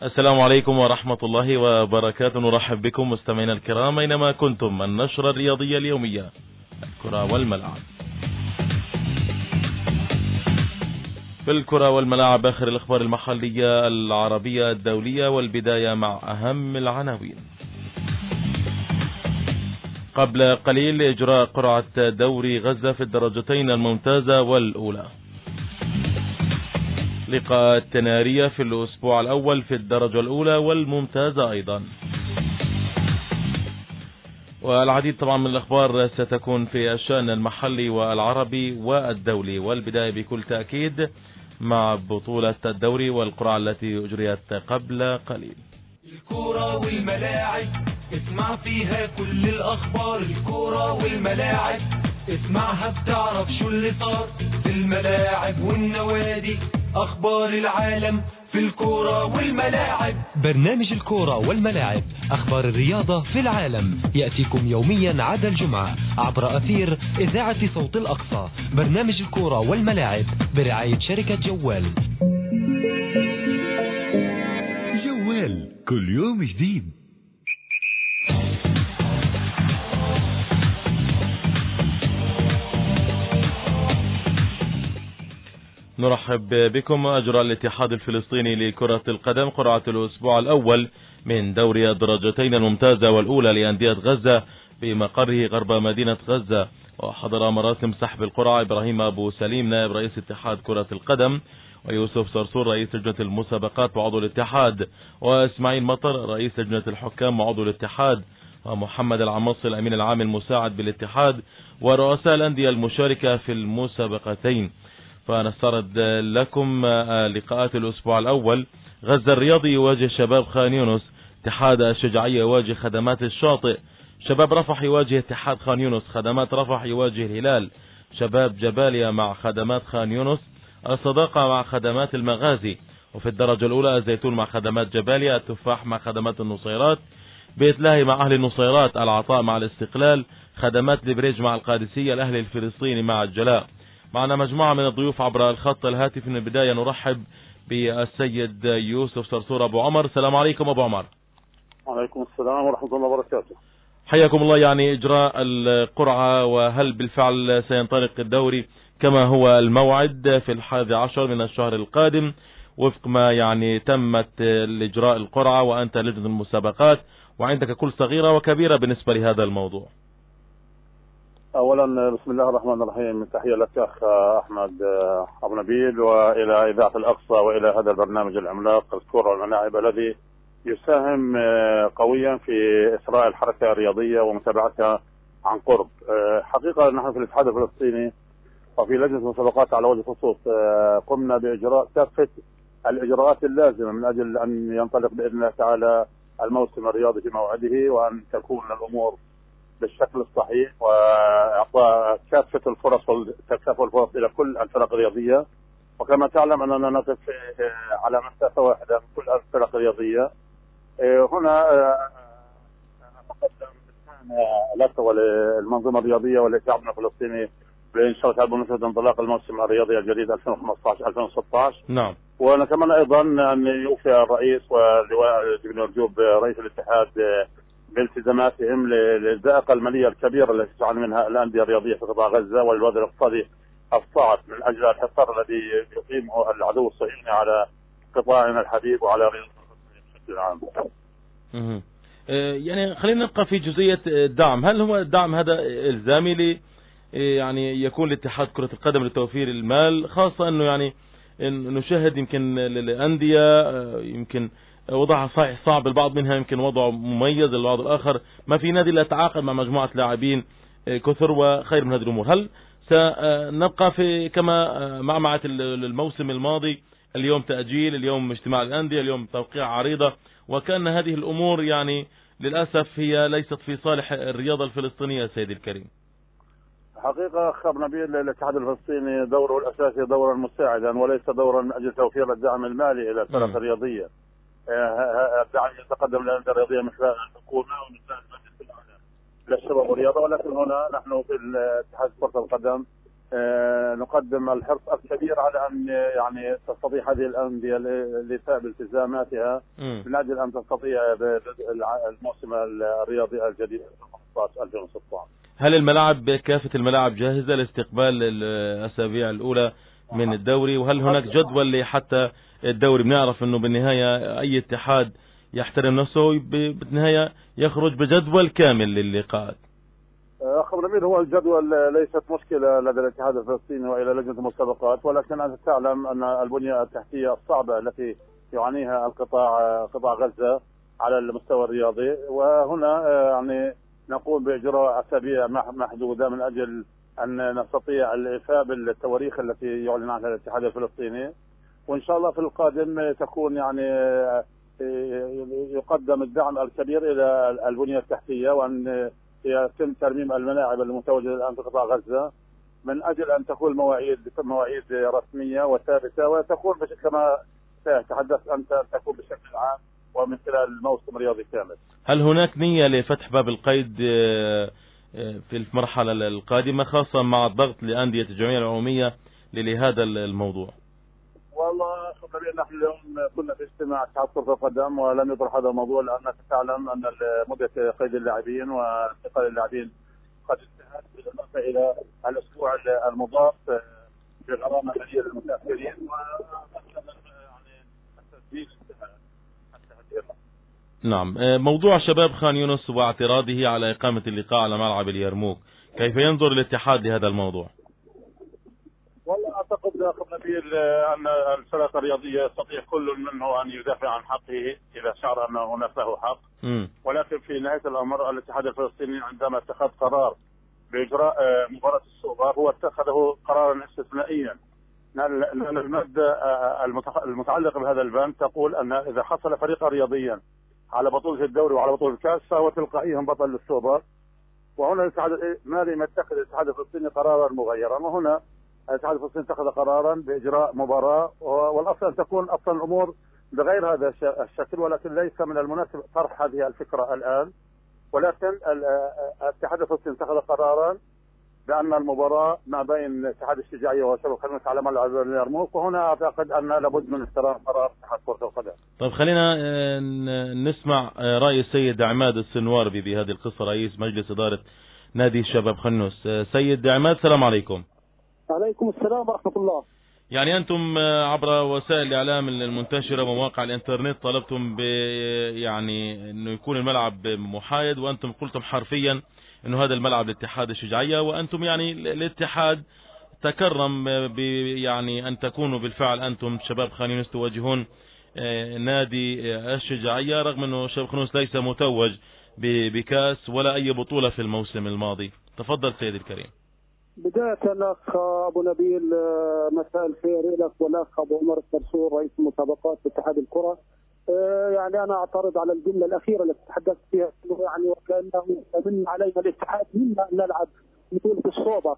السلام عليكم ورحمة الله وبركاته. نرحب بكم مستمعينا الكرام أينما كنتم. النشرة الرياضية اليومية، الكرة والملعب. في الكرة والملاعب آخر الأخبار المحلية العربية الدولية، والبداية مع أهم العناوين. قبل قليل إجراء قرعة دوري غزة في الدرجتين الممتازة والأولى. لقاءات نارية في الأسبوع الأول في الدرجة الأولى والممتازة أيضا. والعديد طبعا من الأخبار ستكون في الشأن المحلي والعربي والدولي، والبداية بكل تأكيد مع بطولة الدوري والقرعة التي أجريت قبل قليل. الكرة والملاعب اسمع فيها كل الأخبار. الكرة والملاعب اسمعها بتعرف شو اللي صار في الملاعب والنوادي. أخبار العالم في الكرة والملاعب. برنامج الكرة والملاعب، أخبار الرياضة في العالم، يأتيكم يوميا عدا الجمعة عبر أثير إذاعة صوت الأقصى. برنامج الكرة والملاعب برعاية شركة جوال. جوال كل يوم جديد. نرحب بكم. أجرى الاتحاد الفلسطيني لكرة القدم قرعة الأسبوع الأول من دوري الدرجتين الممتازة والأولى لأندية غزة في مقره غرب مدينة غزة. وحضر مراسم سحب القرعة إبراهيم أبو سليم نائب رئيس اتحاد كرة القدم، ويوسف صرصور رئيس لجنة المسابقات وعضو الاتحاد، وإسماعيل مطر رئيس لجنة الحكام وعضو الاتحاد، ومحمد العمصي الأمين العام المساعد بالاتحاد، ورؤساء الأندية المشاركة في المسابقتين. فنستعرض لكم لقاءات الأسبوع الأول. غزة الرياضي يواجه شباب خان يونس، اتحاد الشجاعية يواجه خدمات الشاطئ، شباب رفح يواجه اتحاد خان يونس، خدمات رفح يواجه الهلال، شباب جباليا مع خدمات خان يونس، الصداقة مع خدمات المغازي. وفي الدرجة الأولى الزيتون مع خدمات جباليا، التفاح مع خدمات النصيرات، بيت لاهي مع أهل النصيرات، العطاء مع الاستقلال، خدمات البريج مع القادسية، الأهلي الفلسطيني مع الجلاء. معنا مجموعة من الضيوف عبر الخط الهاتف. من البداية نرحب بالسيد يوسف صرصور أبو عمر. السلام عليكم أبو عمر. وعليكم السلام ورحمة الله وبركاته. حياكم الله. يعني إجراء القرعة، وهل بالفعل سينطلق الدوري كما هو الموعد في 11 من الشهر القادم وفق ما يعني تمت الإجراء القرعة، وأنت لجنة المسابقات وعندك كل صغيرة وكبيرة بالنسبة لهذا الموضوع؟ أولا بسم الله الرحمن الرحيم، تحية لك أخ أحمد أبو نبيل، وإلى إذاعة الأقصى، وإلى هذا البرنامج العملاق الكرة والملاعب الذي يساهم قويا في إسراء الحركة الرياضية ومتابعتها عن قرب. حقيقة نحن في الاتحاد الفلسطيني وفي لجنة المسابقات على وجه الخصوص قمنا بإجراء كافة الإجراءات اللازمة من أجل أن ينطلق بإذن الله تعالى الموسم الرياضي في موعده، وأن تكون الأمور بالشكل الصحيح، وإعطاء كافة الفرص وتكافؤ الفرص إلى كل الفرق الرياضية. وكما تعلم أننا نقف على مسافة واحدة من كل الفرق الرياضية. هنا أتقدم لك وللمنظومة الرياضية ولشعبنا الفلسطيني بإن شاء الله بمناسبة انطلاق الموسم الرياضي الجديد 2015-2016. نعم. ونتمنى أيضا أن يوفي الرئيس واللواء جبريل مرجوب رئيس الاتحاد بالتزاماتهم للذائقة المالية الكبيرة التي تعاني منها الأندية الرياضية في قطاع غزة، والوضع الاقتصادي الصعب من أجل الحصار الذي يقيمه العدو الصهيوني على قطاعنا الحبيب وعلى رياضتنا بشكل عام. يعني خلينا نبقى في جزئية الدعم. هل هو الدعم هذا إلزامي لي يعني يكون لاتحاد كرة القدم لتوفير المال، خاصة أنه يعني نشاهد يمكن الأندية يمكن وضعها صحيح صعب، البعض منها يمكن وضعه مميز، البعض الآخر ما في نادي لا يتعاقد مع مجموعة لاعبين كثر وخير من هذه الأمور. هل سنبقى في كما معمعة الموسم الماضي، اليوم تأجيل، اليوم اجتماع الأندية، اليوم توقيع عريضة، وكأن هذه الأمور يعني للأسف هي ليست في صالح الرياضة الفلسطينية سيدي الكريم؟ حقيقة أخ نبيل، الاتحاد الفلسطيني دوره الأساسي دورا مساعدا وليس دورا من أجل توفير الدعم المالي إلى الفرق الرياضية. الدعم يتقدم للأندية الرياضية من خلال الحكومة ومن خلال المجلس الأعلى للشباب والرياضة، ولكن هنا نحن في الاتحاد كرة القدم نقدم الحرص الكبير على أن يعني تستطيع هذه الأندية الإيفاء بالتزاماتها من أجل أن تستطيع الموسم الرياضي الجديد 2016. هل الملاعب كافة الملاعب جاهزة لاستقبال الأسابيع الأولى من الدوري؟ وهل هناك جدول حتى الدوري بنعرف أنه بالنهاية أي اتحاد يحترم نفسه بالنهاية يخرج بجدول كامل للقاءات؟ أخ نبيل، هو الجدول ليست مشكلة لدى الاتحاد الفلسطيني وإلى لجنة المسابقات، ولكن أنت تعلم أن البنية التحتية الصعبة التي يعانيها قطاع غزة على المستوى الرياضي، وهنا يعني نقوم بإجراء أسابيع محدودة من أجل أن نستطيع الإيفاء بالتواريخ التي يعلن عنها الاتحاد الفلسطيني، وإن شاء الله في القادم تكون يعني يقدم الدعم الكبير إلى البنية التحتية، وأن يتم ترميم الملاعب المتواجدة الآن في قطاع غزة من أجل أن تكون مواعيد رسمية وثابتة، وتكون كما تحدثت أنت تكون بشكل عام ومن خلال الموسم الرياضي كامل. هل هناك نية لفتح باب القيد في المرحلة القادمة خاصة مع الضغط لأندية الجمعية العمومية لهذا الموضوع؟ والله نحن اليوم كنا في اجتماع اتحاد كرة القدم ولم يطرح هذا الموضوع، لأنك تعلم أن مدة قيد اللاعبين وانتقال اللاعبين قد انتهت، بالإضافة إلى الأسبوع المضاف بغرامة مالية للمتأخرين، يعني التسجيل انتهى حتى هذه اللحظة. نعم. موضوع شباب خان يونس واعتراضه على إقامة اللقاء على ملعب اليرموك، كيف ينظر الاتحاد لهذا الموضوع؟ والله أعتقد يا أخي نبيل أن الفرق الرياضية يستطيع كل منه أن يدافع عن حقه إذا شعر أن هناك له حق، ولكن في نهاية الأمر الاتحاد الفلسطيني عندما اتخذ قرار بإجراء مباراة السوبر هو اتخذه قرارا استثنائيا، لأن المادة المتعلقة بهذا البند تقول أن إذا حصل فريقا رياضيا على بطولة الدوري وعلى بطولة الكاس فهو تلقائيا بطل للسوبر، وهنا الاتحاد ما لم يتخذ الاتحاد الفلسطيني قرارا مغيرا، وهنا الاتحاد الفلسطيني اتخذ قرارا بإجراء مباراة، والأصل أن تكون أصلا الأمور بغير هذا الشكل، ولكن ليس من المناسب طرح هذه الفكرة الآن، ولكن الاتحاد الفلسطيني اتخذ قرارا بأن المباراة ما بين اتحاد الشجاعية وشباب خان يونس على ملعب اليرموك، وهنا أعتقد أن لابد من احترام قرار اتحاد كرة القدم. طيب خلينا نسمع رأي السيد عماد السنواربي بهذه القصة، رئيس مجلس إدارة نادي شباب خان يونس. سيد عماد، السلام عليكم. عليكم السلام ورحمة الله. يعني أنتم عبر وسائل الإعلام المنتشرة ومواقع الإنترنت طلبتم يعني أنه يكون الملعب محايد، وأنتم قلتم حرفيا أنه هذا الملعب لاتحاد الشجاعية، وأنتم يعني الاتحاد تكرم يعني أن تكونوا بالفعل أنتم شباب خان يونس تواجهون نادي الشجاعية، رغم أنه شباب خان يونس ليس متوج بكاس ولا أي بطولة في الموسم الماضي. تفضل سيدي الكريم. بداية الأخ أبو نبيل، مساء الخير لك والأخ أبو عمر السرسور رئيس مسابقات اتحاد الكرة. يعني أنا أعترض على الجملة الأخيرة التي تحدثت فيها، يعني وكأنه من علينا الاتحاد منا أن نلعب بطولة السوبر.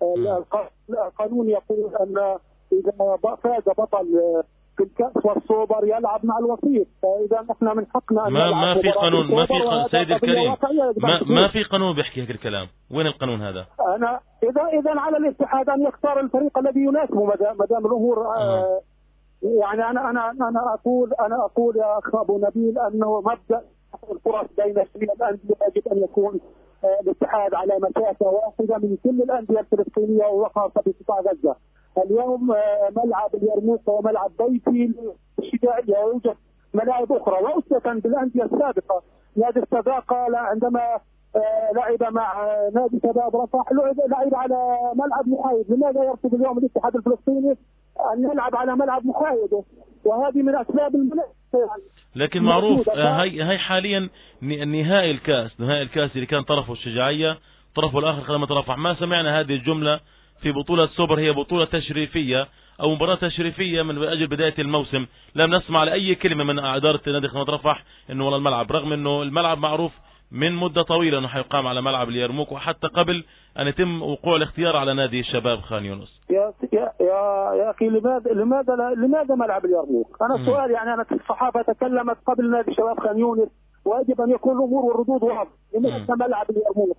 القانون يقول أن إذا فاز بطل في الكأس والسوبر يلعب مع الوسيط، فإذا احنا من حقنا أن ما في قانون، ما في سيد الكريم، ما في قانون بيحكي هيك الكلام. وين القانون هذا؟ أنا إذا على الاتحاد أن يختار الفريق الذي يناسبه ما دام الأمور يعني أنا أقول يا أخ أبو نبيل أنه مبدأ الفرص بين جميع الأندية يجب أن يكون الاتحاد على مسافة واحدة من كل الأندية الفلسطينية وخاصة في قطاع غزة. اليوم ملعب اليرموك هو ملعب بيتي للشجاعية، ويوجد ملاعب أخرى، وأسوة بالأندية السابقة نادي الصداقة عندما لعب مع نادي شباب رفح لعب على ملعب محايد. لماذا يرفض اليوم الاتحاد الفلسطيني أن يلعب على ملعب محايد؟ وهذه من أسباب المنافسة. لكن معروف هاي حاليا نهائي الكاس اللي كان طرفه الشجاعية طرفه الآخر خدمة رفح. ما سمعنا هذه الجملة في بطولة سوبر، هي بطولة تشريفية أو مباراة تشريفية من أجل بداية الموسم. لم نسمع لأي كلمة من إدارة نادي خدمة رفح إنه والله الملعب، رغم إنه الملعب معروف من مدة طويلة أنه حيقام على ملعب اليرموك، وحتى قبل أن يتم وقوع الاختيار على نادي شباب خان يونس. يا أخي لماذا ملعب اليرموك؟ أنا سؤال، يعني أنا الصحافة تكلمت قبل نادي شباب خان يونس، ويجب أن يكون الأمور والردود واضحة. لماذا ملعب اليرموك؟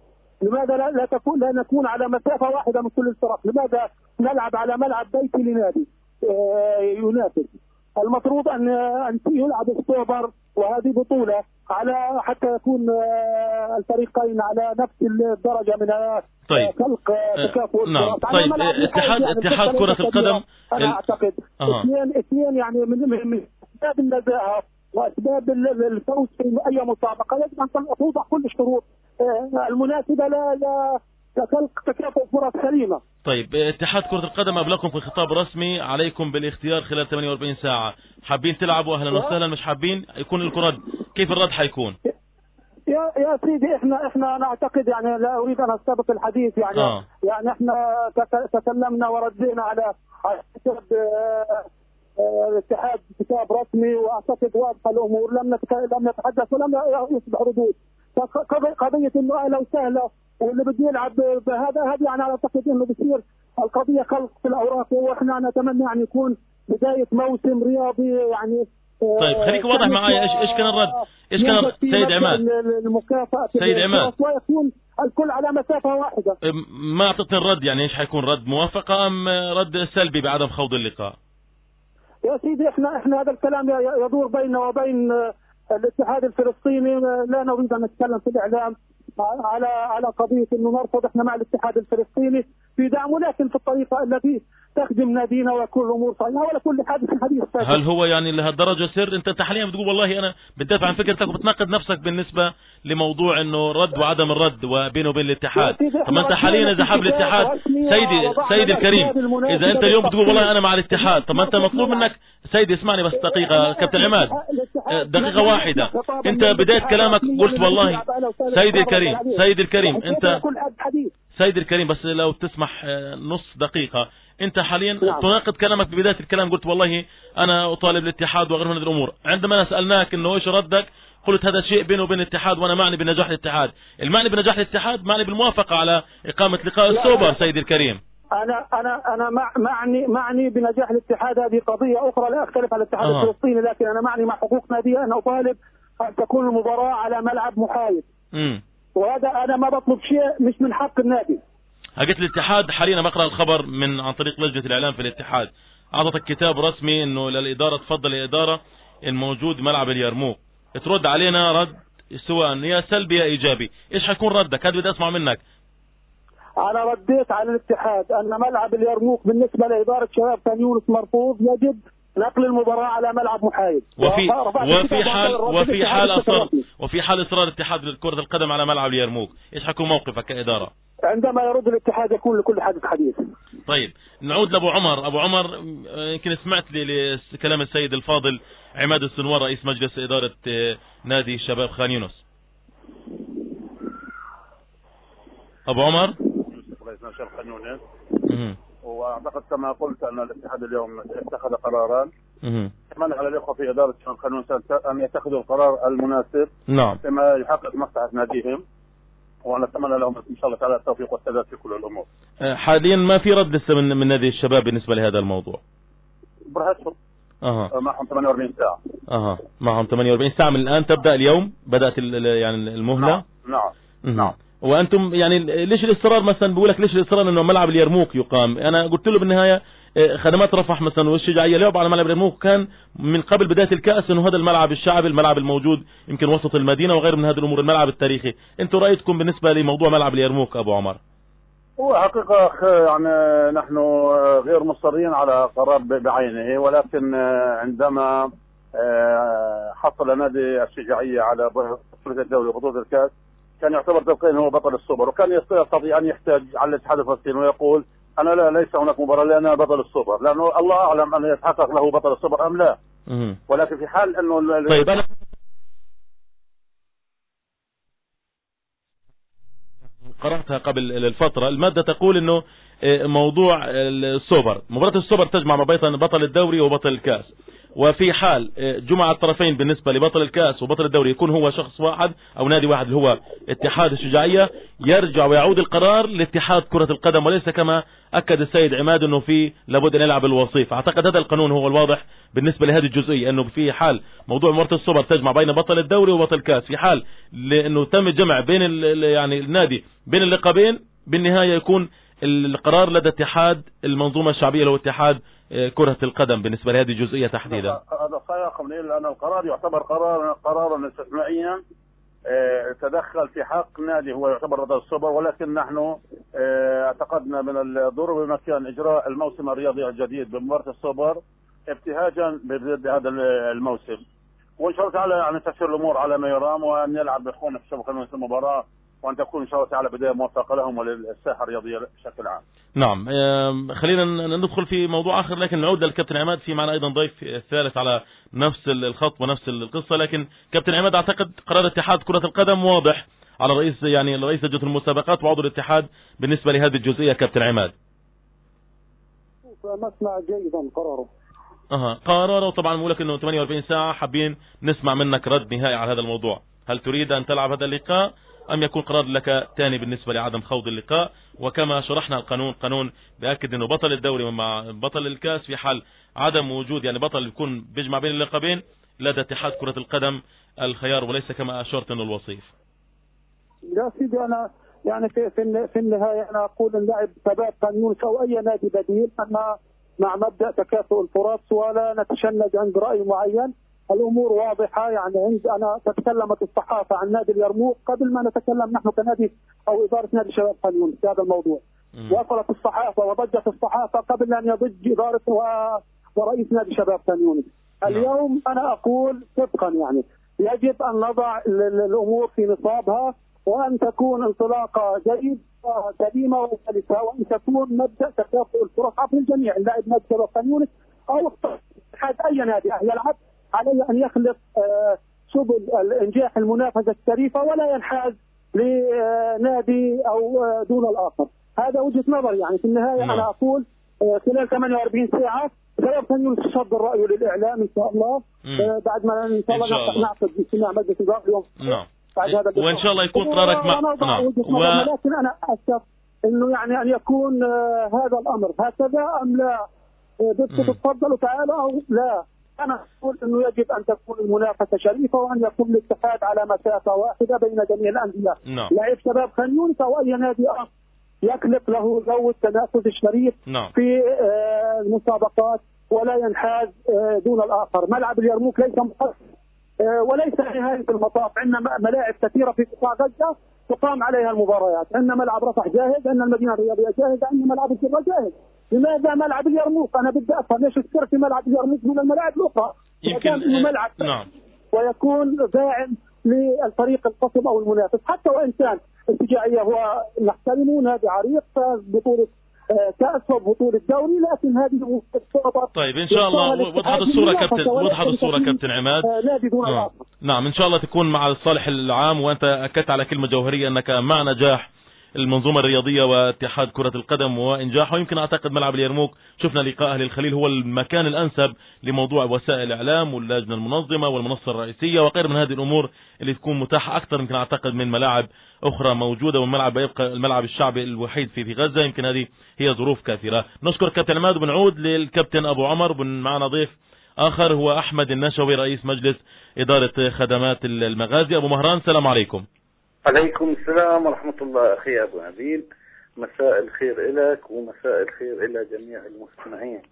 لماذا لا نكون على مسافة واحدة من كل الفرق؟ لماذا نلعب على ملعب بيتي لنادي ينافس؟ المفروض أن يلعب السوبر، وهذه بطولة على حتى يكون الفريقين على نفس الدرجة من خلق تكافؤ. نعم. طيب اتحاد كرة القدم أنا أعتقد اثنين يعني من أسباب النزاهة وأسباب الفوز في أي مسابقة يجب أن توضع كل الشروط المناسبة لخلق تكافؤ فرص سليمة. طيب اتحاد كرة القدم أبلغكم في خطاب رسمي عليكم بالاختيار خلال 48 ساعة، حابين تلعبوا أهلا وسهلا، مش حابين يكون لكم رد، كيف الرد حيكون؟ يا سيدي احنا نعتقد يعني لا اريد ان استبق الحديث يعني يعني احنا تكلمنا وردينا على حساب الاتحاد كتاب رسمي، واعتقد واضحه الامور، لم نتحدث ولم يصبح ردود. قضيه انه اهلا وسهلا واللي بده يلعب بهذا هذه يعني اعتقد انه بصير القضيه خلق في الاوراق، واحنا نتمنى يعني يكون بدايه موسم رياضي يعني. طيب خليك واضح معايا، ايش كان الرد؟ ايش كان الرد سيد عماد؟ المكافأة سيد عماد، ويكون الكل على مسافة واحدة. ما اعطتني الرد، يعني ايش حيكون رد؟ موافقة ام رد سلبي بعدم خوض اللقاء؟ يا سيدي احنا هذا الكلام يدور بيننا وبين الاتحاد الفلسطيني، لا نريد ان نتكلم في الاعلام على قضية انه نرفض احنا مع الاتحاد الفلسطيني في دعمه، لكن في الطريقة التي تخدم نادينا وكل الامور صحيحه ولا كل حادث حديث. هل هو يعني لهالدرجه سر؟ انت حاليا بتقول والله انا بتدافع عن فكرتك وبتناقض نفسك بالنسبه لموضوع انه رد وعدم الرد وبينه وبين الاتحاد. طب انت حاليا اذا حاب الاتحاد سيدي الكريم، اذا انت اليوم بتقول والله انا مع الاتحاد، طب ما انت مطلوب منك سيدي، اسمعني بس دقيقه كابتن عماد، دقيقه واحده. انت بدايه كلامك قلت والله سيدي الكريم انت سيدي الكريم، بس لو تسمح نص دقيقه. انت حاليا تناقض كلامك ببداية الكلام، قلت والله انا اطالب الاتحاد وغيره من هذه الامور. عندما سألناك انه ايش ردك، قلت هذا شيء بينه وبين الاتحاد وانا معني بنجاح الاتحاد. المعني بنجاح الاتحاد معني بالموافقة على اقامة لقاء السوبر سيدي الكريم. انا معني بنجاح الاتحاد، هذه قضية اخرى لا اختلف على الاتحاد الفلسطيني، لكن انا معني مع حقوق نادي ان اطالب ان تكون المباراة على ملعب محايد. وهذا انا ما بطلب شيء مش من حق النادي. قلت الاتحاد حاليا بقرأ الخبر عن طريق لجنة الإعلام في الاتحاد، أعطتك كتاب رسمي إنه للإدارة تفضل الإدارة الموجود ملعب اليرموك، ترد علينا رد سواء يا سلبي يا إيجابي. إيش حيكون ردك؟ هذا بدي أسمع منك. أنا رديت على الاتحاد أن ملعب اليرموك بالنسبة لإدارة شباب كان يونس مرفوض، يجب نقل المباراة على ملعب محايد. وفي حال إصرار اتحاد كرة القدم على ملعب اليرموك، إيش حيكون موقفك كإدارة؟ عندما يرد الاتحاد يكون لكل حادث حديث. طيب نعود لأبو عمر. أبو عمر، يمكن سمعت لكلام السيد الفاضل عماد السنوار رئيس مجلس إدارة نادي شباب خان يونس. أبو عمر، رئيس نادي شباب خان يونس، واعتقد كما قلت ان الاتحاد اليوم اتخذ قرارا، اتمنى على الاخوه في اداره شباب خان يونس ان يتخذوا القرار المناسب بما يحقق مصلحه ناديهم، ونتمنى لهم ان شاء الله تعالى التوفيق والسداد في كل الامور. حاليا ما في رد لسه من نادي الشباب بالنسبه لهذا الموضوع؟ براحتهم. معهم 48 ساعه. معهم 48 ساعه من الان، تبدا اليوم، بدات يعني المهله. نعم. وانتم يعني ليش الاصرار؟ مثلا بقول لك ليش الاصرار انه ملعب اليرموك يقام؟ انا قلت له بالنهايه خدمات رفح مثلا والشجاعيه لعب على ملعب اليرموك، كان من قبل بدايه الكاس انه هذا الملعب الشعبي، الملعب الموجود يمكن وسط المدينه وغير من هذه الامور، الملعب التاريخي. انتم رايكم بالنسبه لموضوع ملعب اليرموك ابو عمر؟ هو حقيقه يعني نحن غير مصرين على قرار بعينه، ولكن عندما حصل نادي الشجاعيه على بطوله الدوري وبطوله الكاس كان يعتبر تلقين هو بطل السوبر، وكان يستطيع ان يحتاج على الاتحاد الفلسطيني ويقول انا ليس هناك مباراه لان بطل السوبر، لانه الله اعلم ان يتحقق له بطل السوبر ام لا. ولكن في حال انه طيب انا قرأتها قبل الفترة، المادة تقول انه موضوع السوبر، مباراة السوبر تجمع ما بين بطل الدوري وبطل الكاس، وفي حال جمع الطرفين بالنسبة لبطل الكأس وبطل الدوري يكون هو شخص واحد أو نادي واحد اللي هو اتحاد الشجاعية، يرجع ويعود القرار لاتحاد كرة القدم، وليس كما أكد السيد عماد أنه في لابد أن يلعب الوصيف. أعتقد هذا القانون هو الواضح بالنسبة لهذه الجزئية، أنه في حال موضوع مرة السوبر تجمع بين بطل الدوري وبطل الكأس، في حال لأنه تم الجمع بين يعني النادي بين اللقبين، بالنهاية يكون القرار لدى اتحاد المنظومة الشعبية اللي هو اتحاد كرة القدم بالنسبة لهذه الجزئية تحديدا. هذا صحيح لأن القرار يعتبر قرارا استثنائيا تدخل في حق نادي هو يعتبر ضد السوبر، ولكن نحن اعتقدنا من الضرورة بمكان إجراء الموسم الرياضي الجديد بمباراة السوبر ابتهاجا بهذا الموسم، وإن شاء الله تعالى يعني تسير الأمور على ما يرام، وأن يلعب بإخواننا في شبكة المباراة، وأن تكون إن شاء الله تعالى بداية موفقة لهم وللساحة الرياضية بشكل عام. نعم، خلينا ندخل في موضوع آخر، لكن نعود للكابتن عماد. في معنا أيضا ضيف ثالث على نفس الخط ونفس القصة، لكن كابتن عماد أعتقد قرار اتحاد كرة القدم واضح على رئيس لجنة المسابقات وعضو الاتحاد بالنسبة لهذه الجزئية. كابتن عماد مسمع جيدا قراره طبعا بقول لك انه 48 ساعة، حابين نسمع منك رد نهائي على هذا الموضوع. هل تريد ان تلعب هذا اللقاء ام يكون قرار لك ثاني بالنسبة لعدم خوض اللقاء؟ وكما شرحنا قانون بيأكد انه بطل الدوري مع بطل الكاس في حال عدم وجود يعني بطل يكون بيجمع بين اللقبين لدى اتحاد كرة القدم الخيار، وليس كما اشرت انه الوصيف. لا سيدي، انا يعني في النهاية انا اقول اللاعب شباب قانون او اي نادي بديل، اما مع مبدأ تكافؤ الفرص ولا نتشنج عند رأي معين. الأمور واضحة، يعني أنا تكلمت الصحافة عن نادي اليرموك قبل ما نتكلم نحن كنادي أو إدارة نادي شباب قانون في هذا الموضوع. وصلت الصحافة وضجت الصحافة قبل أن يضج إدارة ورئيس نادي شباب قانون. اليوم أنا أقول صدقا يعني يجب أن نضع الأمور في نصابها، وأن تكون انطلاقة جيدة سليمة وسلسة، وأن تكون مبدأ تكافؤ الفرص عبر الجميع. اللاعب نادي شباب قانون أو أي نادي يلعب عليه أن يخلق سبل الإنجاح المنافسة الشريفة، ولا ينحاز لنادي أو دون الآخر. هذا وجهة نظر يعني. في النهاية أنا أقول خلال 48 ساعة سيكون تصدر رأيه للإعلام إن شاء الله، بعد ما إن شاء الله نعقد اجتماع مجلس الإدارة اليوم. وإن شاء الله يكون قرارك لكن أنا أشك إنه يعني أن يكون هذا الأمر هكذا أم لا. بدك تتفضلوا تعالوا أو لا. أنا أقول إنه يجب أن تكون المنافسة شريفة، وأن يكون الاتحاد على مسافة واحدة بين جميع الأندية. لاعب شباب خنيون أو أي نادي آخر يخلق له جو التنافس الشريف في المسابقات، ولا ينحاز دون الآخر. ملعب اليرموك ليس مقصر وليس نهاية المطاف. عندنا ملاعب كثيرة في قطاع غزة تقام عليها المباريات. عندنا ملعب رفح جاهز، عندنا المدينة الرياضية جاهزة، عندنا ملعب الجرة جاهز. لماذا ملعب اليرموك؟ أنا بدي أفهم ليش السر في ملعب اليرموك من الملاعب الأخرى؟ يمكن إنه ملعب ويكون داعم للفريق القصب أو المنافس، حتى وإن كان الشجاعية هو نحترمه نادي عريق بطولة كأس وبطولة الدوري، لكن هذه طيب إن شاء الله وضحت الصورة كابتن عماد. نعم إن شاء الله تكون مع الصالح العام. وأنت أكدت على كلمة جوهرية أنك مع نجاح المنظومة الرياضية واتحاد كرة القدم وإنجاحه. يمكن أعتقد ملعب اليرموك شفنا لقاء أهل الخليل هو المكان الأنسب لموضوع وسائل الإعلام واللجنة المنظمة والمنصة الرئيسية وغير من هذه الأمور اللي تكون متاحة أكثر يمكن أعتقد من ملاعب أخرى موجودة، والملعب يبقى الملعب الشعبي الوحيد في غزة. يمكن هذه هي ظروف كثيرة. نشكر كابتن عماد وبنعود للكابتن أبو عمر. معنا ضيف آخر هو أحمد النشوي رئيس مجلس إدارة خدمات المغازي. أبو مهران السلام عليكم. عليكم السلام ورحمة الله. أخي أبو نبيل، مساء الخير إليك ومساء الخير إلى جميع المستمعين.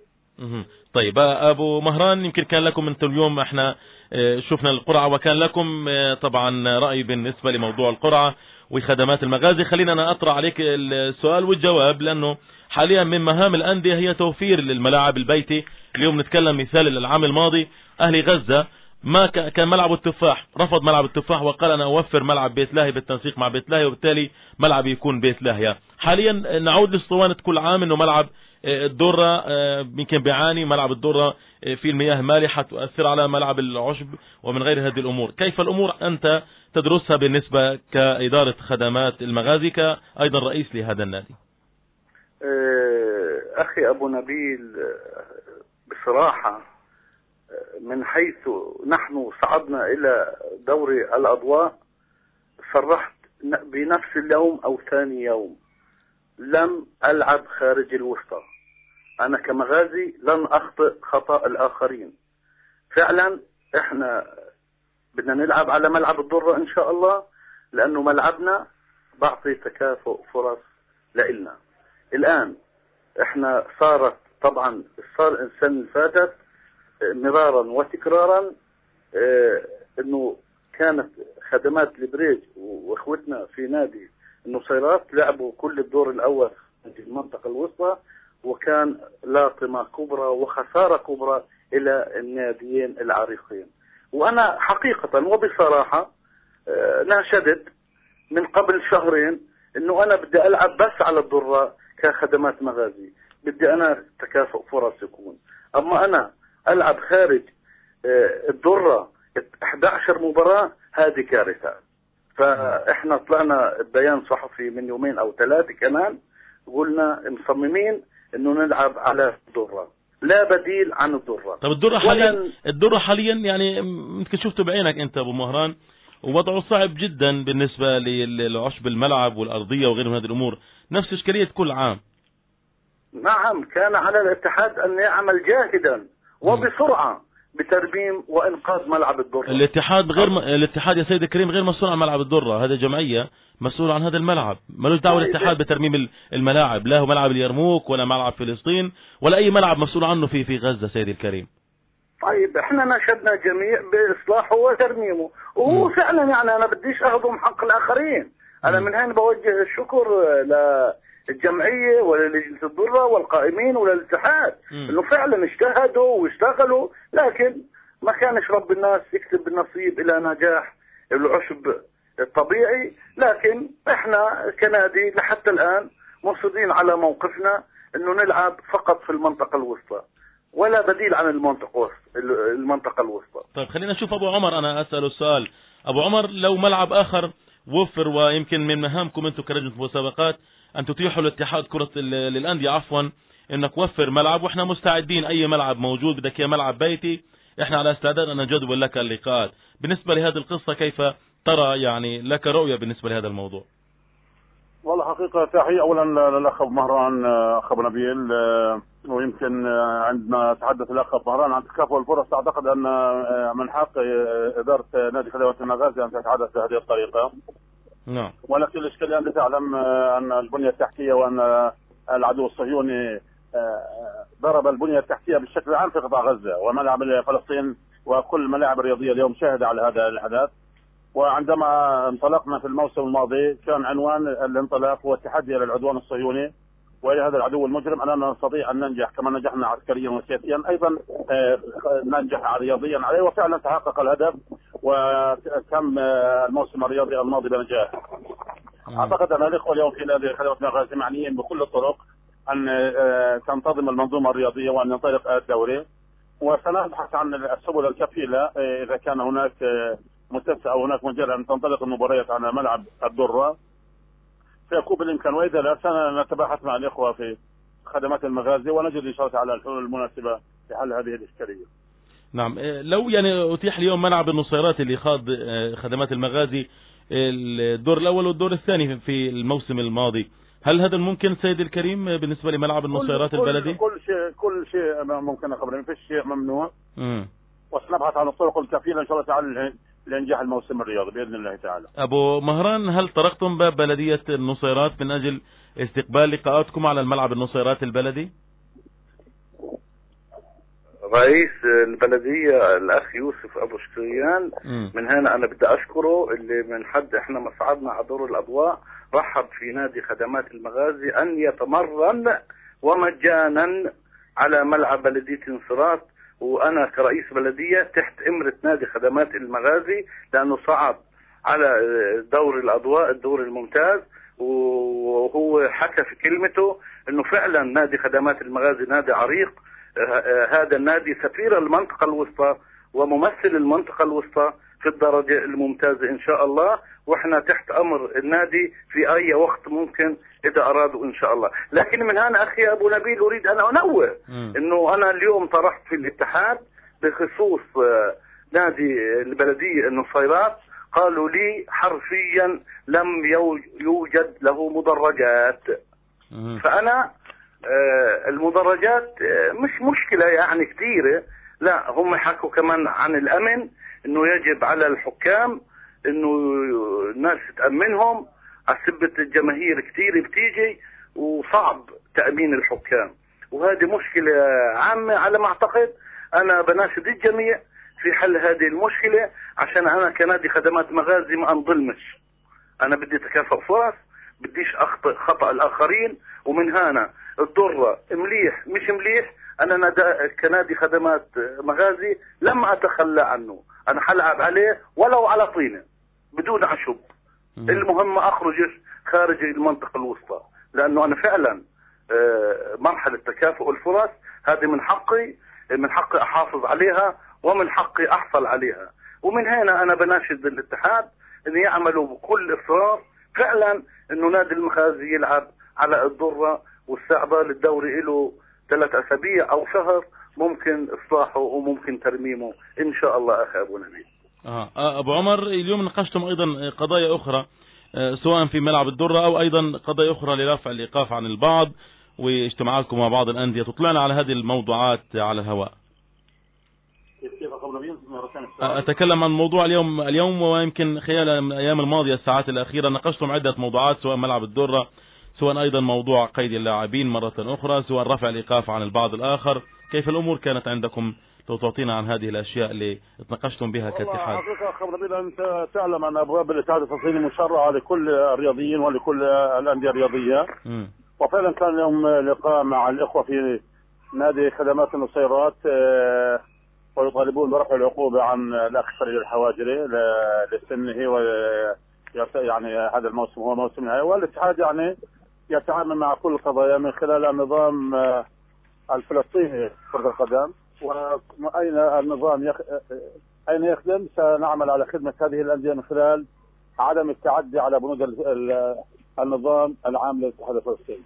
طيب أبو مهران، يمكن كان لكم أنتم اليوم احنا شفنا القرعة وكان لكم طبعا رأي بالنسبة لموضوع القرعة وخدمات المغازي. خلينا أنا أطرح عليك السؤال والجواب، لأنه حاليا من مهام الأندية هي توفير للملاعب البيتي. اليوم نتكلم مثال العام الماضي أهلي غزة ما كان ملعب التفاح، رفض ملعب التفاح وقال أنا أوفر ملعب بيت لاهي بالتنسيق مع بيت لاهي، وبالتالي ملعب يكون بيت لاهي. حاليا نعود للصوانة كل عام أنه ملعب الدرة يمكن بيعاني، ملعب الدرة في المياه مالحة تؤثر على ملعب العشب ومن غير هذه الأمور. كيف الأمور أنت تدرسها بالنسبة كإدارة خدمات المغازي كأيضا رئيس لهذا النادي؟ أخي أبو نبيل، بصراحة من حيث نحن صعدنا إلى دوري الأضواء صرحت بنفس اليوم أو ثاني يوم لم ألعب خارج الوسطى. أنا كمغازي لن أخطئ خطأ الآخرين. فعلا إحنا بدنا نلعب على ملعب الضرة إن شاء الله، لأنه ملعبنا بعطي تكافؤ فرص لإلنا. الآن إحنا صار السنة اللي فاتت مرارا وتكرارا إنه كانت خدمات البريج وإخوتنا في نادي النصيرات لعبوا كل الدور الأول في المنطقة الوسطى، وكان لاطمة كبرى وخسارة كبرى إلى الناديين العريقين. وأنا حقيقة وبصراحة ناشدت من قبل شهرين إنه أنا بدي ألعب بس على الضرة كخدمات مغازي، بدي أنا تكافؤ فرص يكون. أما أنا ألعب خارج الضرة 11 مباراة، هذه كارثة. فإحنا طلعنا بيان صحفي من يومين أو 3 كمان، قلنا مصممين إنه نلعب على الضرة، لا بديل عن الضرة. طب الضرة حاليا يعني انت شفته بعينك انت ابو مهران، ووضعه صعب جدا بالنسبة للعشب الملعب والأرضية وغيره من هذه الأمور، نفس إشكالية كل عام. نعم، كان على الاتحاد أن يعمل جاهدا وبسرعة بترميم وإنقاذ ملعب الضرة. الاتحاد يا سيد الكريم غير مسؤول عن ملعب الضرة، هذا جمعية مسؤول عن هذا الملعب، ملوش دعوة الاتحاد بترميم الملاعب، لا هو ملعب اليرموك ولا ملعب فلسطين ولا أي ملعب مسؤول عنه في غزة سيد الكريم. طيب احنا ناشدنا جميع بإصلاحه وترميمه، وهو فعلا يعني أنا بديش أهضم حق الآخرين. أنا من هنا بوجه الشكر للجمعية وللجنة الضرة والقائمين وللاتحاد إنه فعلا اجتهدوا واشتغلوا، لكن ما كانش رب الناس يكتب النصيب إلى نجاح العشب الطبيعي. لكن احنا كنادي لحتى الآن مصرين على موقفنا إنه نلعب فقط في المنطقة الوسطى، ولا بديل عن المنطقة الوسطى. طيب خلينا نشوف أبو عمر، أنا أسأله السؤال. أبو عمر، لو ملعب آخر وفر، ويمكن من مهامكم أنتم كلجنة مسابقات أن تتيحوا لاتحاد كرة للأندية عفوا إنك وفر ملعب، وإحنا مستعدين أي ملعب موجود، بدك يا ملعب بيتي إحنا على استعداد أن نجدول لك اللقاءات. بالنسبة لهذه القصة كيف ترى، يعني لك رؤية بالنسبة لهذا الموضوع؟ والله حقيقة تحية أولا للأخ أبو مهران أخ أبو نبيل، ويمكن عندما تحدث الأخ أبو مهران عن تكافؤ الفرص، أعتقد أن من حق إدارة نادي خدمات المغازي أن تتحدث بهذه الطريقة. نعم. ولكن الإشكالية أن تعلم أن البنية التحتية وأن العدو الصهيوني ضرب البنية التحتية بشكل عام في قطاع غزة وملعب فلسطين، وكل الملاعب الرياضية اليوم شاهدة على هذا الحدث. وعندما انطلقنا في الموسم الماضي كان عنوان الانطلاق هو التحدي إلى العدوان الصهيوني وإلى هذا العدو المجرم، أننا نستطيع أن ننجح كما نجحنا عسكريا وسياسيا، أيضا ننجح رياضيا عليه، وفعلا تحقق الهدف وتم الموسم الرياضي الماضي بنجاح. أعتقد أن الإخوة اليوم في نادي خدمات المغازي معنيين بكل الطرق أن تنتظم المنظومة الرياضية وأن ينطلق الدوري، وسنبحث عن السبل الكفيلة إذا كان هناك متسع أو هناك مجال أن تنطلق المباريات على ملعب الضرة سيكون بالإمكان، وإذا لا سنتباحث مع الإخوة في خدمات المغازي ونجد إن شاء الله على الحلول المناسبة لحل هذه الإشكالية. نعم. لو يعني أتيح اليوم ملعب النصيرات اللي خاض خدمات المغازي الدور الأول والدور الثاني في الموسم الماضي، هل هذا ممكن سيد الكريم بالنسبة لملعب النصيرات البلدي؟ كل شيء ممكن قبل، ما فيش شيء ممنوع، وسنبحث عن الطرق الكفيلة إن شاء الله تعالى لإنجاح الموسم الرياضي بإذن الله تعالى. أبو مهران، هل طرقتم باب بلدية النصيرات من أجل استقبال لقاءاتكم على الملعب النصيرات البلدي؟ رئيس البلدية الأخ يوسف أبو شكريان من هنا أنا بدي أشكره، اللي من حد إحنا مصعدنا على دور الأضواء رحب في نادي خدمات المغازي أن يتمرن ومجانا على ملعب بلدية النصيرات، وأنا كرئيس بلدية تحت إمرة نادي خدمات المغازي، لأنه صعد على دور الأضواء الدور الممتاز، وهو حكى في كلمته أنه فعلا نادي خدمات المغازي نادي عريق. هذا النادي سفير المنطقة الوسطى وممثل المنطقة الوسطى في الدرجة الممتازة إن شاء الله، وإحنا تحت أمر النادي في أي وقت ممكن إذا أرادوا إن شاء الله. لكن من هنا أخي أبو نبيل أريد أن أنوه أنه أنا اليوم طرحت في الاتحاد بخصوص نادي البلدية النصيرات، قالوا لي حرفيا لم يوجد له مدرجات. فأنا المدرجات مش مشكلة يعني كثيرة، لا هم حكوا كمان عن الأمن، إنه يجب على الحكام إنه الناس تأمنهم، عسبة الجماهير كثير بتيجي وصعب تأمين الحكام، وهذه مشكلة عامة على ما أعتقد. أنا بناشد الجميع في حل هذه المشكلة، عشان أنا كنادي خدمات مغازي ما أنظلمش. أنا بدي تكافؤ فرص، بديش أخطئ خطأ الآخرين. ومن هنا الضرة مليح مش مليح، أنا كنادي خدمات مغازي لم أتخلى عنه، أنا حلعب عليه ولو على طينة بدون عشب. المهم أخرج خارج المنطقة الوسطى، لأنه أنا فعلا مرحلة تكافؤ الفرص هذه من حقي أحافظ عليها، ومن حقي أحصل عليها. ومن هنا أنا بناشد الاتحاد أن يعملوا بكل إصرار فعلا أنه نادي المغازي يلعب على الضرة واستعبال الدوري له 3 أسابيع أو شهر، ممكن إصلاحه وممكن ترميمه إن شاء الله. أخي أبو نبيل. أبو عمر، اليوم ناقشتم أيضا قضايا أخرى سواء في ملعب الدرة أو أيضا قضايا أخرى لرفع الإيقاف عن البعض واجتماعاتكم مع بعض الأندية. تطلعنا على هذه الموضوعات على الهواء. أتكلم عن موضوع اليوم ويمكن خلال الأيام الماضية الساعات الأخيرة ناقشتم عدة موضوعات، سواء ملعب الدرة، سواء أيضا موضوع قيد اللاعبين مرة أخرى، سواء رفع الإيقاف عن البعض الآخر. كيف الأمور كانت عندكم؟ لو تعطينا عن هذه الأشياء اللي تناقشتم بها كاتحاد. حقيقة خبر أنت تعلم أن أبواب الاتحاد الفلسطيني مشرعة لكل الرياضيين ولكل الأندية الرياضية. وفعلا كان اليوم لقاء مع الإخوة في نادي خدمات النصيرات، ويطالبون برفع العقوبة عن الأخ فريد الحواجري لسنه، يعني هذا الموسم هو موسم نهائي، والاتحاد يعني يتعامل مع كل القضايا من خلال النظام الفلسطيني كرة القدم، وأين النظام أين يخدم سنعمل على خدمة هذه الأندية من خلال عدم التعدي على بنود النظام العام للاتحاد الفلسطيني.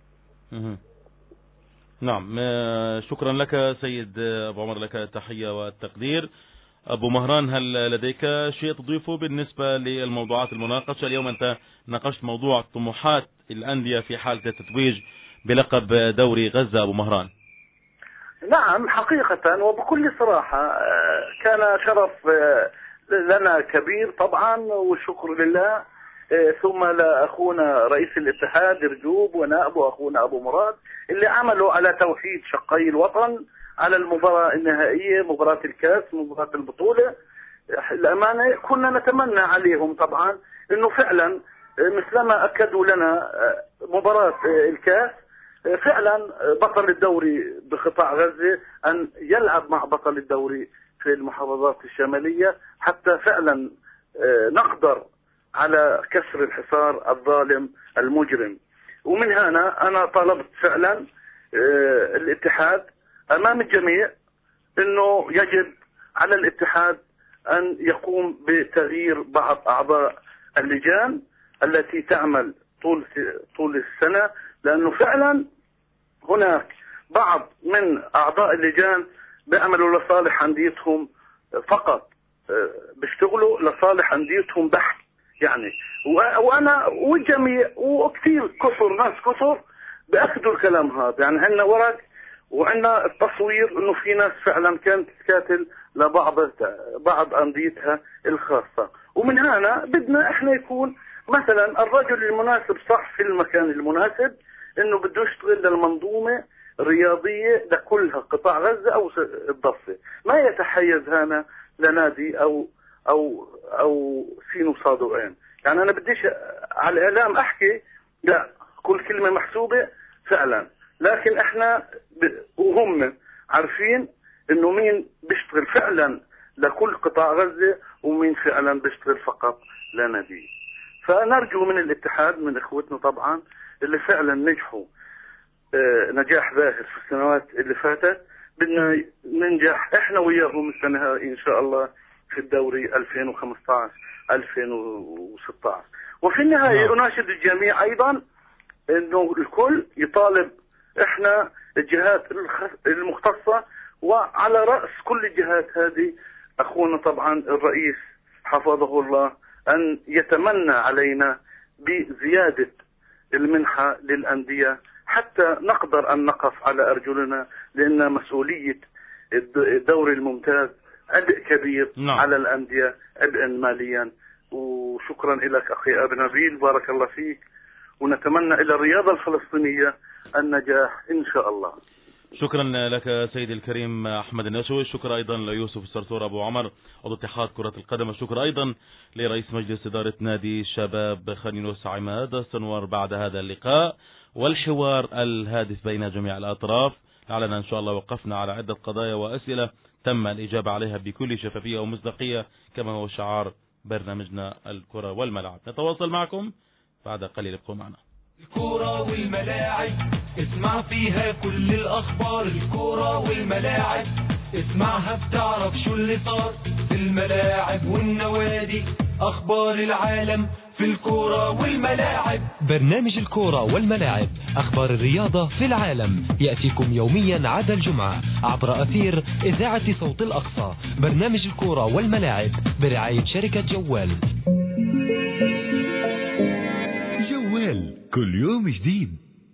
نعم، شكرا لك سيد أبو عمر، لك التحية والتقدير. أبو مهران، هل لديك شيء تضيفه بالنسبة للموضوعات المناقشة اليوم؟ أنت ناقشت موضوع طموحات الأندية في حالة التتويج بلقب دوري غزة. أبو مهران. نعم، حقيقة وبكل صراحة كان شرف لنا كبير طبعا، والشكر لله، ثم لأخونا رئيس الاتحاد رجوب ونائبه أخونا أبو مراد اللي عملوا على توحيد شقي الوطن على المباراة النهائية، مباراة الكاس، مباراة البطولة. الأمانة كنا نتمنى عليهم طبعا أنه فعلا مثلما أكدوا لنا مباراة الكاس فعلا بطل الدوري بقطاع غزة أن يلعب مع بطل الدوري في المحافظات الشمالية، حتى فعلا نقدر على كسر الحصار الظالم المجرم. ومن هنا أنا طلبت فعلا الاتحاد أمام الجميع أنه يجب على الاتحاد أن يقوم بتغيير بعض أعضاء اللجان التي تعمل طول السنة، لأنه فعلا هناك بعض من أعضاء اللجان بيعملوا لصالح أنديتهم فقط، بيشتغلوا لصالح أنديتهم بحت يعني. وأنا والجميع وكثير ناس كثر بأخذوا الكلام هذا، يعني عندنا ورق وعندنا التصوير انه في ناس فعلا كانت تقاتل بعض انديتها الخاصة. ومن هنا بدنا احنا يكون مثلا الرجل المناسب صح في المكان المناسب، انه بده يشتغل للمنظومة الرياضية لكلها قطاع غزة او الضفة، ما يتحيز هنا لنادي او سين وصاد وعين. يعني انا بديش على الاعلام احكي، لا، كل كلمة محسوبة فعلا، لكن احنا وهم عارفين انه مين بيشتغل فعلا لكل قطاع غزة ومين فعلا بيشتغل فقط لنادي. فنرجو من الاتحاد، من اخوتنا طبعا اللي فعلا نجحوا نجاح باهر في السنوات اللي فاتت، بدنا ننجح احنا وياهم السنة ان شاء الله في الدوري 2015-2016. وفي النهاية اناشد الجميع ايضا انه الكل يطالب احنا الجهات المختصة وعلى رأس كل الجهات هذه أخونا طبعا الرئيس حفظه الله أن يتمنى علينا بزيادة المنحة للأندية حتى نقدر أن نقف على أرجلنا، لأن مسؤولية الدوري الممتاز عبء كبير على الأندية، عبئا ماليا. وشكرا لك أخي أبو نبيل، بارك الله فيك، ونتمنى إلى الرياضة الفلسطينية النجاح إن شاء الله. شكرا لك سيدي الكريم أحمد النشوي، الشكر أيضا ليوسف السرسور أبو عمر عضو اتحاد كرة القدم، الشكر أيضا لرئيس مجلس إدارة نادي شباب خان يونس عماد السنوار. بعد هذا اللقاء والحوار الهادف بين جميع الأطراف لعلنا إن شاء الله وقفنا على عدة قضايا وأسئلة تم الإجابة عليها بكل شفافية ومصداقية كما هو شعار برنامجنا الكرة والملاعب. نتواصل معكم بعد قليل، ابقوا معنا. الكرة والملاعب اسمع فيها كل الأخبار، الكرة والملاعب اسمعها بتعرف شو اللي صار في الملاعب والنوادي، أخبار العالم في الكرة والملاعب. برنامج الكرة والملاعب، أخبار الرياضة في العالم، يأتيكم يوميا عدا الجمعة عبر أثير إذاعة صوت الأقصى. برنامج الكرة والملاعب برعاية شركة جوال. جوال كل يوم جديد.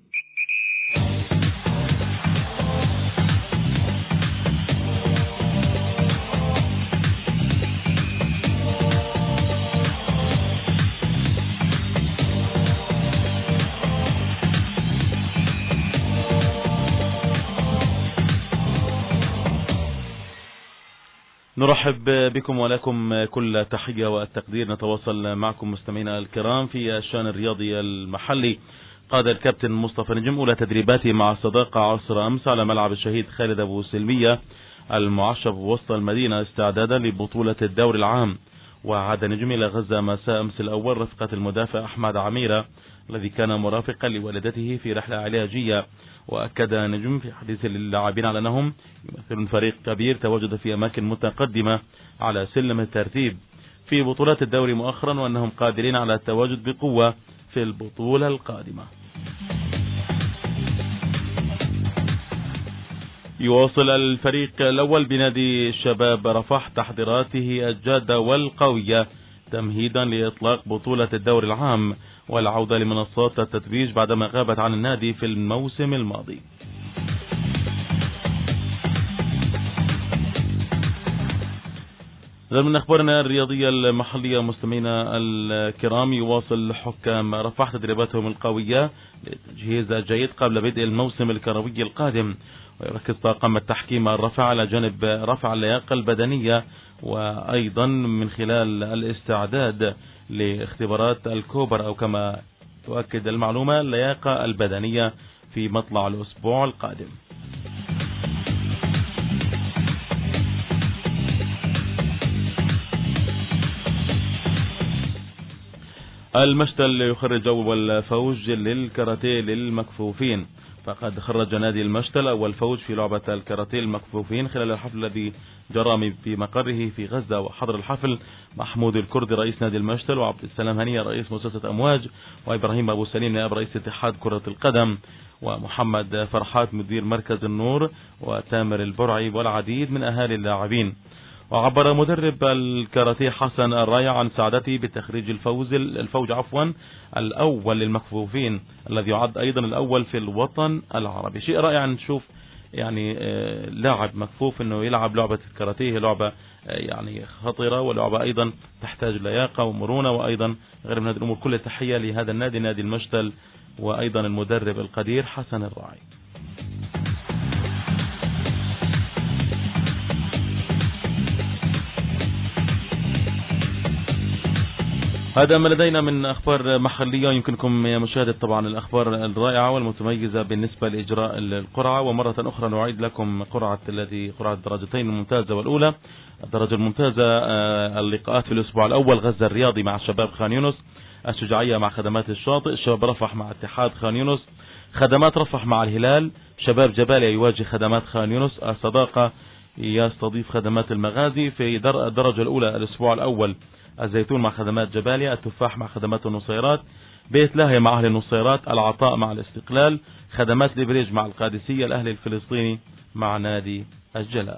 نرحب بكم ولكم كل تحية والتقدير. نتواصل معكم مستمعينا الكرام في الشأن الرياضي المحلي. قاد الكابتن مصطفى نجم أولى تدريباته مع الصداقة عصر أمس على ملعب الشهيد خالد أبو سلمية المعشب وسط المدينة استعدادا لبطولة الدوري العام. وعاد نجم إلى غزة مساء أمس الأول رفقة المدافع أحمد عميرة الذي كان مرافقا لوالدته في رحلة علاجية. وأكد نجم في حديث للاعبين على أنهم يمثلون فريق كبير تواجد في أماكن متقدمة على سلم الترتيب في بطولات الدوري مؤخرا، وأنهم قادرين على التواجد بقوة في البطولة القادمة. يواصل الفريق الأول بنادي الشباب رفح تحضيراته الجادة والقوية تمهيدا لإطلاق بطولة الدوري العام والعودة لمنصات التتويج بعدما غابت عن النادي في الموسم الماضي. من أخبارنا الرياضية المحلية مستمعينا الكرام، يواصل حكام رفح تدريباتهم القوية لتجهيز جيد قبل بدء الموسم الكروي القادم. ويركز طاقم التحكيم الرفع على جانب رفع اللياقة البدنية وأيضا من خلال الاستعداد لاختبارات الكوبر أو كما تؤكد المعلومة اللياقة البدنية في مطلع الأسبوع القادم. المشتل يخرج أول فوج للكاراتيه للمكفوفين. فقد خرج نادي المشتل أول فوج في لعبة الكاراتيه المكفوفين خلال الحفل الذي جرى في مقره في غزة. وحضر الحفل محمود الكردي رئيس نادي المشتل، وعبد السلام هنية رئيس مؤسسة أمواج، وإبراهيم أبو سليم نائب رئيس اتحاد كرة القدم، ومحمد فرحات مدير مركز النور، وتامر البرعي والعديد من أهالي اللاعبين. وعبر مدرب الكاراتيه حسن الرايع عن سعادته بتخريج الفوج الأول للمكفوفين الذي يعد أيضا الأول في الوطن العربي. شيء رائع نشوف يعني لاعب مكفوف انه يلعب لعبة الكاراتيه، لعبة يعني خطيرة ولعبة ايضا تحتاج لياقة ومرونة وايضا غير من هذه الامور. كل تحية لهذا النادي نادي المشتل وايضا المدرب القدير حسن الراعي. هذا ما لدينا من أخبار محلية. يمكنكم مشاهدة طبعا الأخبار الرائعة والمتميزة بالنسبة لإجراء القرعة. ومرة أخرى نعيد لكم قرعة الدرجتين الممتازة والأولى. الدرجة الممتازة اللقاءات في الأسبوع الأول: غزة الرياضي مع شباب خان يونس، الشجاعية مع خدمات الشاطئ، شباب رفح مع اتحاد خان يونس، خدمات رفح مع الهلال، شباب جباليا يواجه خدمات خان يونس، الصداقة يستضيف خدمات المغازي. في الدرجة الأولى الأسبوع الأول: الزيتون مع خدمات جباليا، التفاح مع خدمات النصيرات، بيت لاهيا مع أهل النصيرات، العطاء مع الاستقلال، خدمات البريج مع القادسية، الأهلي الفلسطيني مع نادي الجلاء.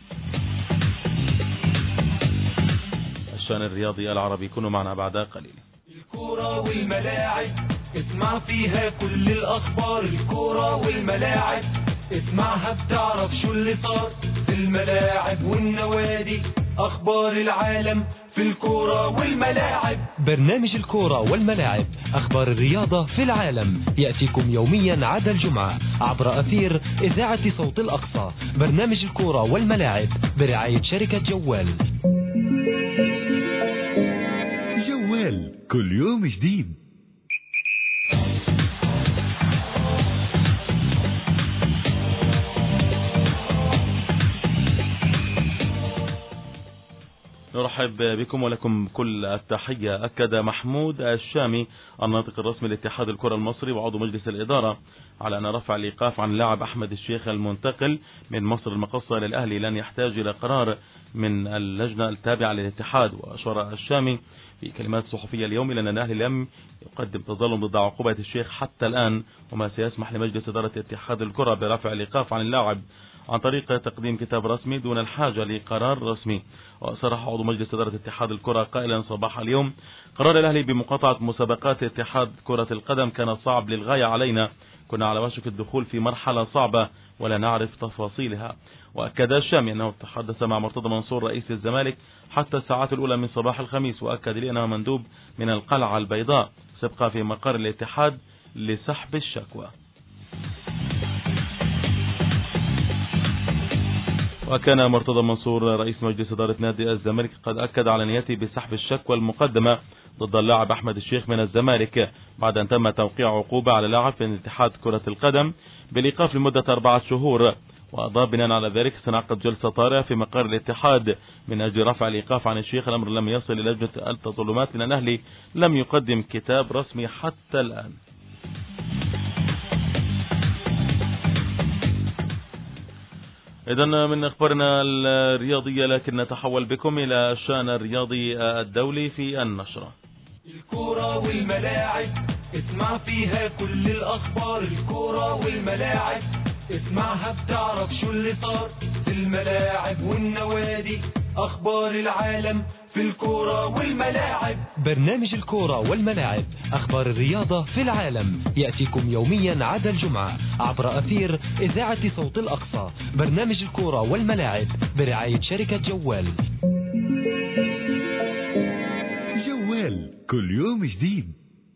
الشأن الرياضي العربي، كونوا معنا بعد قليل. الكورة والملاعب اسمع فيها كل الأخبار، الكورة والملاعب اسمعها بتعرف شو اللي صار في الملاعب والنوادي، أخبار العالم في الكورة والملاعب. برنامج الكورة والملاعب، أخبار الرياضة في العالم، يأتيكم يوميا عدا الجمعة عبر أثير إذاعة صوت الأقصى. برنامج الكورة والملاعب برعاية شركة جوال. جوال كل يوم جديد. نرحب بكم ولكم كل التحية. أكد محمود الشامي الناطق الرسمي لاتحاد الكرة المصري وعضو مجلس الإدارة على أن رفع الإيقاف عن اللاعب أحمد الشيخ المنتقل من مصر المقصة للأهلي لن يحتاج إلى قرار من اللجنة التابعة للاتحاد. وأشار الشامي في كلمات صحفية اليوم إلى أن الأهلي لم يقدم تظلم ضد عقوبة الشيخ حتى الآن، وما سيسمح لمجلس إدارة اتحاد الكرة برفع الإيقاف عن اللاعب عن طريق تقديم كتاب رسمي دون الحاجة لقرار رسمي. وصرح عضو مجلس إدارة اتحاد الكرة قائلا صباح اليوم: قرار الأهلي بمقاطعة مسابقات اتحاد كرة القدم كان صعب للغاية علينا، كنا على وشك الدخول في مرحلة صعبة ولا نعرف تفاصيلها. وأكد الشامي أنه تحدث مع مرتضى منصور رئيس الزمالك حتى الساعات الأولى من صباح الخميس، وأكد لي أنه مندوب من القلعة البيضاء سيبقى في مقر الاتحاد لسحب الشكوى. وكان مرتضى منصور رئيس مجلس إدارة نادي الزمالك قد أكد على نيته بسحب الشكوى المقدمة ضد اللاعب أحمد الشيخ من الزمالك بعد أن تم توقيع عقوبة على لاعب في اتحاد كرة القدم بالإيقاف لمدة 4 شهور. وأضاف بناء على ذلك سنعقد جلسة طارئة في مقر الاتحاد من أجل رفع الإيقاف عن الشيخ. الأمر لم يصل إلى لجنة التظلمات لأن الأهلي لم يقدم كتاب رسمي حتى الآن. إذن من أخبارنا الرياضية، لكن نتحول بكم إلى الشأن الرياضي الدولي في النشرة. الكورة والملاعب اسمع فيها كل الأخبار، الكورة والملاعب اسمعها بتعرف شو اللي صار في الملاعب والنوادي، أخبار العالم في الكورة والملاعب. برنامج الكورة والملاعب، أخبار الرياضة في العالم، يأتيكم يوميا عدا الجمعة عبر أثير إذاعة صوت الأقصى. برنامج الكورة والملاعب برعاية شركة جوال. جوال كل يوم جديد.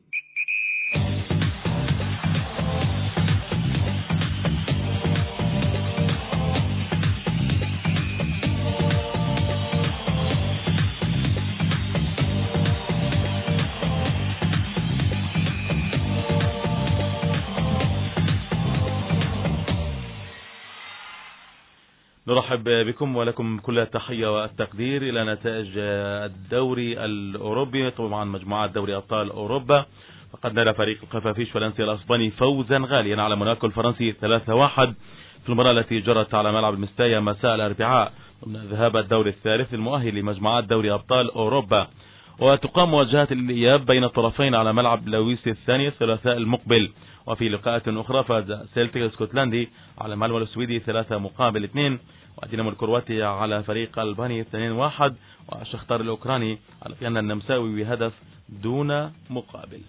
نرحب بكم ولكم كل التحية والتقدير إلى نتائج الدوري الأوروبي. طبعا مجموعات دوري أبطال أوروبا، فقد نال فريق الخفافيش الفرنسي الأسباني فوزا غاليا على موناكو الفرنسي 3-1 في المباراة التي جرت على ملعب المستايا مساء الأربعاء ضمن ذهاب الدوري الثالث المؤهل لمجموعات دوري أبطال أوروبا. وتقام مواجهات الإياب بين الطرفين على ملعب لويس الثاني الثلاثاء المقبل. وفي لقاءات أخرى فاز سيلتيك الاسكتلندي على الملعب السويدي 3-2، ودينامو الكرواتي على فريق ألباني 2-1، وشختار الأوكراني على فيينا النمساوي بهدف دون مقابل.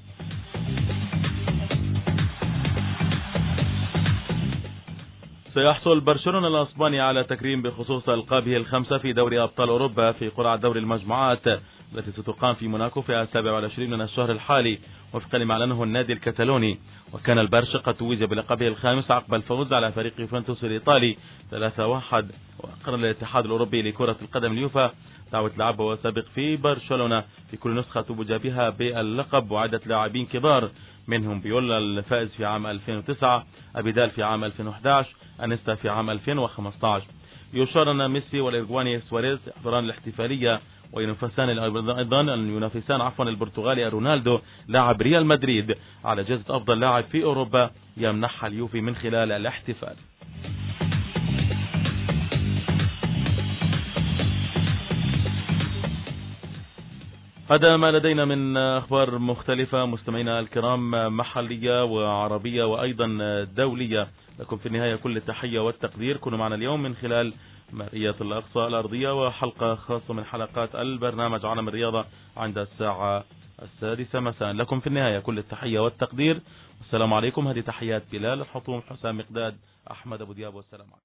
سيحصل برشلونة الأسباني على تكريم بخصوص ألقابه الخمسة في دوري أبطال أوروبا في قرعة دوري المجموعات التي ستقام في موناكو في 27 من الشهر الحالي وفقا لما أعلنه النادي الكتالوني. وكان البرشا قد توج بلقبه الخامس عقب الفوز على فريق يوفنتوس الإيطالي 3-1. وقرر الاتحاد الأوروبي لكرة القدم اليوفا دعوة لاعبه وسابق في برشلونة في كل نسخة توج بها باللقب وعدة لاعبين كبار، منهم بيولا الفائز في عام 2009، أبيدال في عام 2011، أنيستا في عام 2015. يشار أن ميسي والإرجواني سواريز يحضران الاحتفالية وينافسان البرتغالي رونالدو لاعب ريال مدريد على جائزة أفضل لاعب في أوروبا يمنحها اليوفي من خلال الاحتفال. هذا ما لدينا من أخبار مختلفة مستمعينا الكرام، محلية وعربية وأيضا دولية. لكم في النهاية كل التحية والتقدير. كونوا معنا اليوم من خلال مرئية الأقصى الأرضية وحلقة خاصة من حلقات البرنامج عالم الرياضة عند الساعة 6 مساء. لكم في النهاية كل التحية والتقدير، والسلام عليكم. هذه تحيات بلال الحطوم، حسام مقداد، أحمد أبو دياب، والسلام عليكم.